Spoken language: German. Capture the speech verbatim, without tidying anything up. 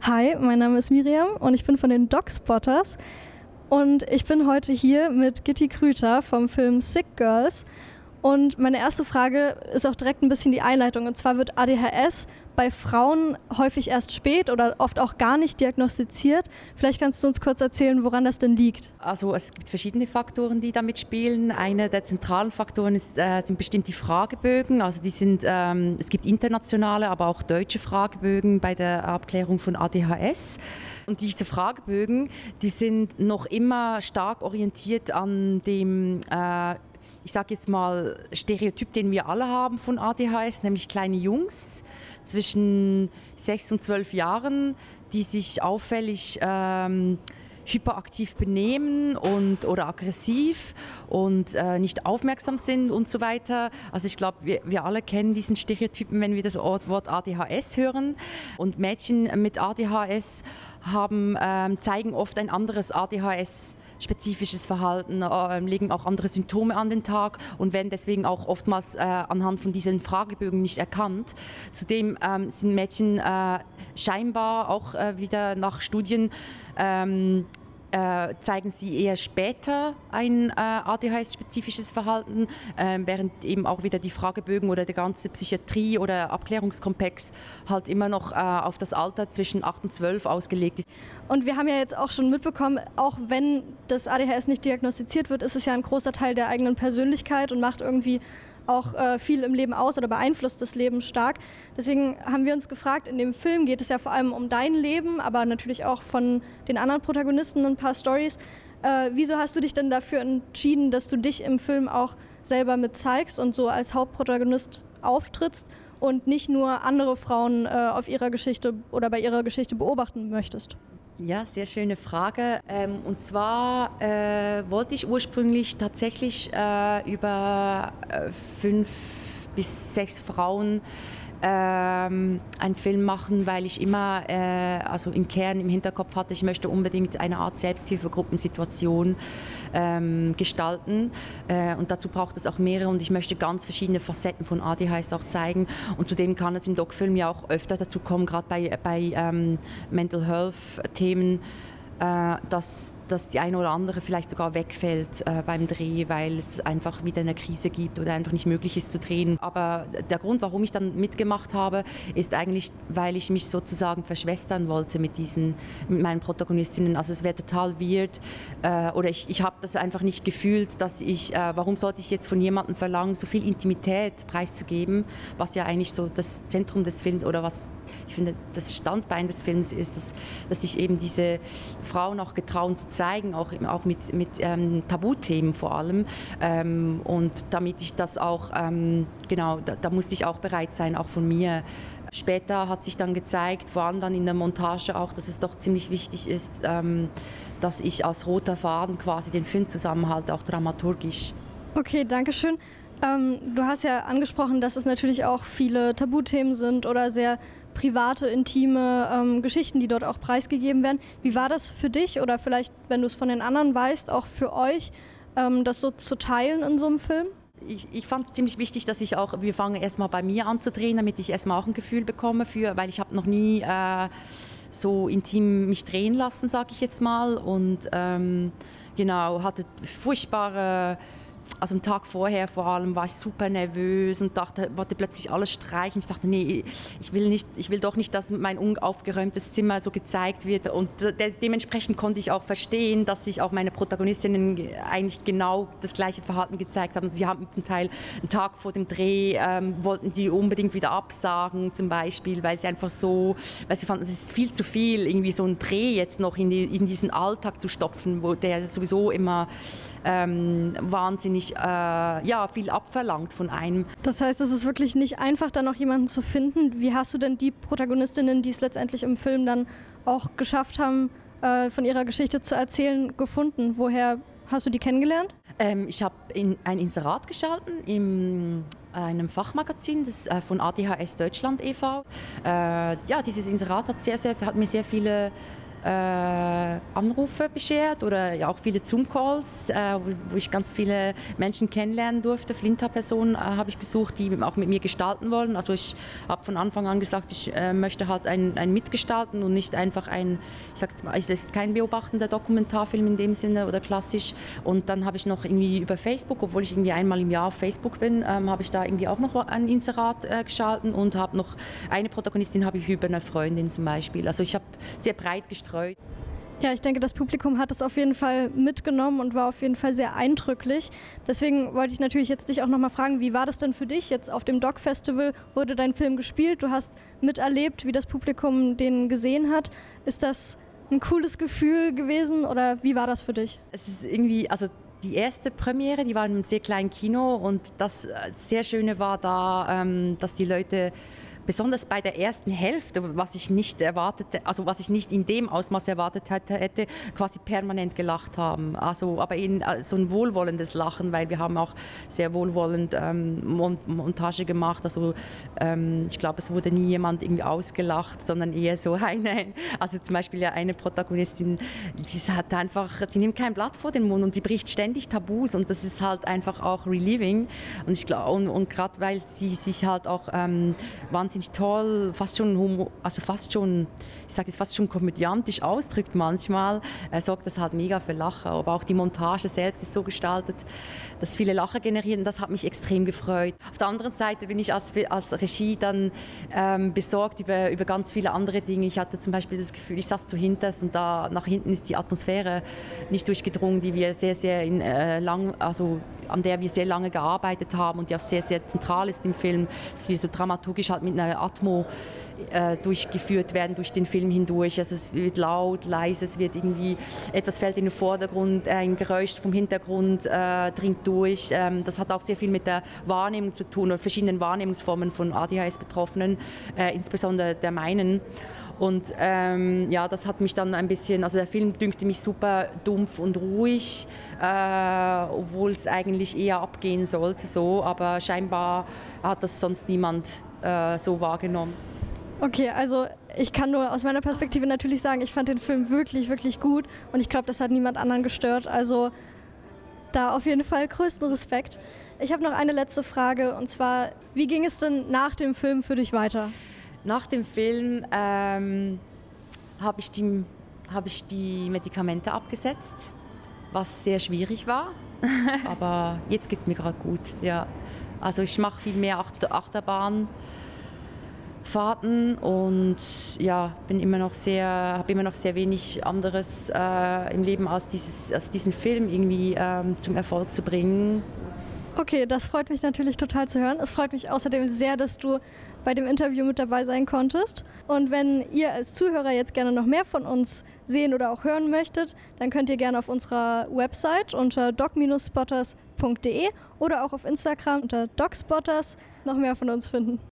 Hi, mein Name ist Miriam und ich bin von den Dogspotters und ich bin heute hier mit Gitti Krüter vom Film Sick Girls. Und meine erste Frage ist auch direkt ein bisschen die Einleitung. Und zwar wird A D H S bei Frauen häufig erst spät oder oft auch gar nicht diagnostiziert. Vielleicht kannst du uns kurz erzählen, woran das denn liegt. Also es gibt verschiedene Faktoren, die damit spielen. Einer der zentralen Faktoren ist, äh, sind bestimmt die Fragebögen. Also die sind, ähm, es gibt internationale, aber auch deutsche Fragebögen bei der Abklärung von A D H S. Und diese Fragebögen, die sind noch immer stark orientiert an dem äh, ich sage jetzt mal, Stereotyp, den wir alle haben von A D H S, nämlich kleine Jungs zwischen sechs und zwölf Jahren, die sich auffällig ähm, hyperaktiv benehmen und, oder aggressiv und äh, nicht aufmerksam sind und so weiter. Also ich glaube, wir, wir alle kennen diesen Stereotypen, wenn wir das Wort A D H S hören. Und Mädchen mit A D H S haben, ähm, zeigen oft ein anderes A D H S spezifisches Verhalten, äh, legen auch andere Symptome an den Tag und werden deswegen auch oftmals äh, anhand von diesen Fragebögen nicht erkannt. Zudem ähm, sind Mädchen äh, scheinbar auch äh, wieder nach Studien ähm, äh, zeigen sie eher später ein äh, A D H S-spezifisches Verhalten, äh, während eben auch wieder die Fragebögen oder der ganze Psychiatrie- oder Abklärungskomplex halt immer noch äh, auf das Alter zwischen acht und zwölf ausgelegt ist. Und wir haben ja jetzt auch schon mitbekommen, auch wenn das A D H S nicht diagnostiziert wird, ist es ja ein großer Teil der eigenen Persönlichkeit und macht irgendwie auch äh, viel im Leben aus oder beeinflusst das Leben stark. Deswegen haben wir uns gefragt, in dem Film geht es ja vor allem um dein Leben, aber natürlich auch von den anderen Protagonisten ein paar Storys. Äh, wieso hast du dich denn dafür entschieden, dass du dich im Film auch selber mit zeigst und so als Hauptprotagonist auftrittst und nicht nur andere Frauen äh, auf ihrer Geschichte oder bei ihrer Geschichte beobachten möchtest? Ja, sehr schöne Frage. Ähm, und zwar äh, wollte ich ursprünglich tatsächlich äh, über äh, fünf bis sechs Frauen ähm, einen Film machen, weil ich immer, äh, also im Kern, im Hinterkopf hatte, ich möchte unbedingt eine Art Selbsthilfegruppensituation ähm, gestalten. Äh, und dazu braucht es auch mehrere und ich möchte ganz verschiedene Facetten von A D H S auch zeigen. Und zudem kann es im Doc-Film ja auch öfter dazu kommen, gerade bei, bei ähm, Mental Health-Themen, äh, dass, dass die eine oder andere vielleicht sogar wegfällt äh, beim Dreh, weil es einfach wieder eine Krise gibt oder einfach nicht möglich ist zu drehen. Aber der Grund, warum ich dann mitgemacht habe, ist eigentlich, weil ich mich sozusagen verschwestern wollte mit diesen, mit meinen Protagonistinnen. Also es wäre total weird äh, oder ich, ich habe das einfach nicht gefühlt, dass ich, äh, warum sollte ich jetzt von jemandem verlangen, so viel Intimität preiszugeben, was ja eigentlich so das Zentrum des Films oder was ich finde das Standbein des Films ist, dass, dass sich eben diese Frauen auch getrauen zu zeigen, auch, auch mit, mit ähm, Tabuthemen vor allem. Ähm, und damit ich das auch, ähm, genau, da, da musste ich auch bereit sein, auch von mir. Später hat sich dann gezeigt, vor allem dann in der Montage auch, dass es doch ziemlich wichtig ist, ähm, dass ich als roter Faden quasi den Film zusammenhalte, auch dramaturgisch. Okay, danke schön. Ähm, du hast ja angesprochen, dass es natürlich auch viele Tabuthemen sind oder sehr private, intime ähm, Geschichten, die dort auch preisgegeben werden. Wie war das für dich oder vielleicht, wenn du es von den anderen weißt, auch für euch, ähm, das so zu teilen in so einem Film? Ich, ich fand es ziemlich wichtig, dass ich auch, wir fangen erstmal bei mir an zu drehen, damit ich erstmal auch ein Gefühl bekomme für, weil ich habe noch nie äh, so intim mich drehen lassen, sage ich jetzt mal, und ähm, genau, hatte furchtbare, also am Tag vorher vor allem war ich super nervös und dachte, wollte plötzlich alles streichen. Ich dachte, nee, ich will nicht, ich will doch nicht, dass mein unaufgeräumtes Zimmer so gezeigt wird. Und de- dementsprechend konnte ich auch verstehen, dass sich auch meine Protagonistinnen eigentlich genau das gleiche Verhalten gezeigt haben. Sie haben zum Teil einen Tag vor dem Dreh, ähm, wollten die unbedingt wieder absagen zum Beispiel, weil sie einfach so, weil sie fanden, es ist viel zu viel, irgendwie so einen Dreh jetzt noch in, die, in diesen Alltag zu stopfen, wo der sowieso immer ähm, wahnsinnig äh, ja, viel abverlangt von einem. Das heißt, es ist wirklich nicht einfach, da noch jemanden zu finden. Wie hast du denn die Protagonistinnen, die es letztendlich im Film dann auch geschafft haben, äh, von ihrer Geschichte zu erzählen, gefunden? Woher hast du die kennengelernt? Ähm, ich habe in ein Inserat geschalten in einem Fachmagazin das, äh, von A D H S Deutschland e V Äh, ja, dieses Inserat hat, sehr, sehr, hat mir sehr viele äh, Anrufe beschert oder ja auch viele Zoom-Calls, äh, wo, wo ich ganz viele Menschen kennenlernen durfte. Flinter-Personen äh, habe ich gesucht, die auch mit mir gestalten wollen. Also ich habe von Anfang an gesagt, ich äh, möchte halt ein, ein Mitgestalten und nicht einfach ein, ich sag jetzt mal, es ist kein beobachtender Dokumentarfilm in dem Sinne oder klassisch. Und dann habe ich noch irgendwie über Facebook, obwohl ich irgendwie einmal im Jahr auf Facebook bin, ähm, habe ich da irgendwie auch noch ein Inserat äh, geschalten und habe noch eine Protagonistin habe ich über eine Freundin zum Beispiel. Also ich habe sehr breit gestreut. Ja, ich denke, das Publikum hat es auf jeden Fall mitgenommen und war auf jeden Fall sehr eindrücklich. Deswegen wollte ich natürlich jetzt dich auch nochmal fragen, wie war das denn für dich? Jetzt auf dem Doc-Festival wurde dein Film gespielt, du hast miterlebt, wie das Publikum den gesehen hat. Ist das ein cooles Gefühl gewesen oder wie war das für dich? Es ist irgendwie, also die erste Premiere, die war in einem sehr kleinen Kino und das sehr Schöne war da, dass die Leute besonders bei der ersten Hälfte, was ich nicht erwartete, also was ich nicht in dem Ausmaß erwartet hätte, hätte quasi permanent gelacht haben. Also, aber in so ein wohlwollendes Lachen, weil wir haben auch sehr wohlwollend ähm, Montage gemacht. Also ähm, ich glaube, es wurde nie jemand irgendwie ausgelacht, sondern eher so eine, also zum Beispiel ja eine Protagonistin, die hat einfach, die nimmt kein Blatt vor den Mund und die bricht ständig Tabus und das ist halt einfach auch relieving. Und ich glaube, und, und gerade weil sie sich halt auch ähm, wahnsinnig toll, fast schon, Humor, also fast schon, ich sage jetzt fast schon komödiantisch ausdrückt manchmal, äh, sorgt das halt mega für Lacher. Aber auch die Montage selbst ist so gestaltet, dass viele Lacher generieren. Das hat mich extrem gefreut. Auf der anderen Seite bin ich als, als Regie dann ähm, besorgt über, über ganz viele andere Dinge. Ich hatte zum Beispiel das Gefühl, ich saß zu hinterst und da nach hinten ist die Atmosphäre nicht durchgedrungen, die wir sehr, sehr in, äh, lang, also an der wir sehr lange gearbeitet haben und die auch sehr, sehr zentral ist im Film, dass wir so dramaturgisch halt mit einer Atmo äh, durchgeführt werden durch den Film hindurch. Also es wird laut, leise, es wird irgendwie, etwas fällt in den Vordergrund, ein Geräusch vom Hintergrund äh, dringt durch. Ähm, das hat auch sehr viel mit der Wahrnehmung zu tun oder verschiedenen Wahrnehmungsformen von A D H S-Betroffenen, äh, insbesondere der meinen. Und ähm, ja, das hat mich dann ein bisschen, also der Film dünkte mich super dumpf und ruhig, äh, obwohl es eigentlich eher abgehen sollte, so, aber scheinbar hat das sonst niemand äh, so wahrgenommen. Okay, also ich kann nur aus meiner Perspektive natürlich sagen, ich fand den Film wirklich, wirklich gut und ich glaube, das hat niemand anderen gestört, also da auf jeden Fall größten Respekt. Ich habe noch eine letzte Frage und zwar, wie ging es denn nach dem Film für dich weiter? Nach dem Film ähm, habe ich, die, hab ich die Medikamente abgesetzt, was sehr schwierig war. Aber jetzt geht es mir gerade gut. Ja. Also ich mache viel mehr Achterbahnfahrten und ja, bin immer noch sehr, habe immer noch sehr wenig anderes äh, im Leben als, dieses, als diesen Film irgendwie ähm, zum Erfolg zu bringen. Okay, das freut mich natürlich total zu hören. Es freut mich außerdem sehr, dass du bei dem Interview mit dabei sein konntest. Und wenn ihr als Zuhörer jetzt gerne noch mehr von uns sehen oder auch hören möchtet, dann könnt ihr gerne auf unserer Website unter doc Bindestrich spotters punkt de oder auch auf Instagram unter docspotters noch mehr von uns finden.